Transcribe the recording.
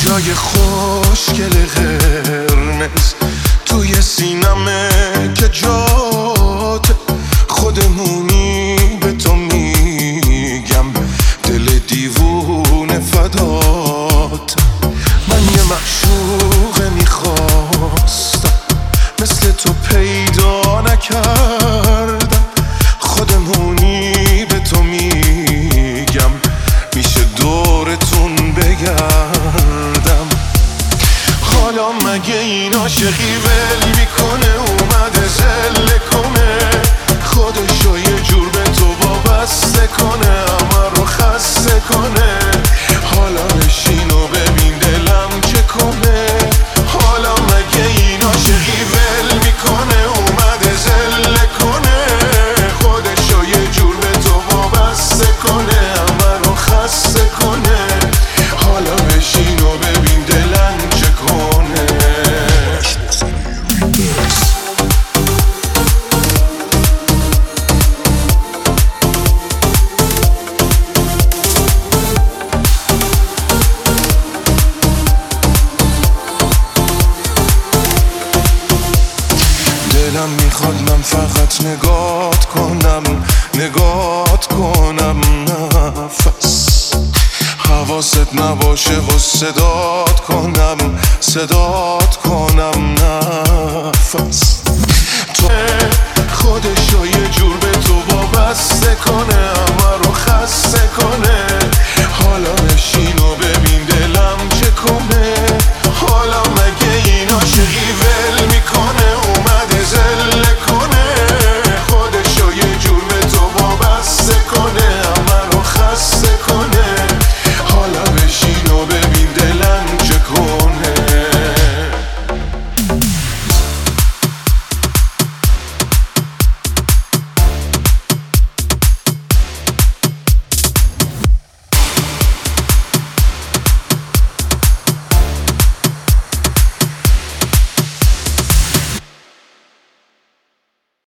جای خوشگل قرمز توی سینمه که جات خودمونی به تو میگم دل دیوونه فدات. من یه معشوقه میخواستم مثل تو پیدا نکردم، خودمونی به تو میگم میشه دورتون بگردم. حالا مگه این عاشقی ول میکنه اومده زله کنه خودشو یه جور به تو وابسته کنه همه رو خسته کنه. حالا بشین و ببین دلم چه کنه. حالا مگه این عاشقی ول میکنه اومده زله کنه خودشو یه جور به تو وابسته کنه همه رو خسته کنه. حالا بشین و ببین دلم چه کنه. دلم میخواد من فقط نگات کنم نفس حواست نباشه و صدات کنم نفس. تو خودشو یه جور به تو وابسته کنه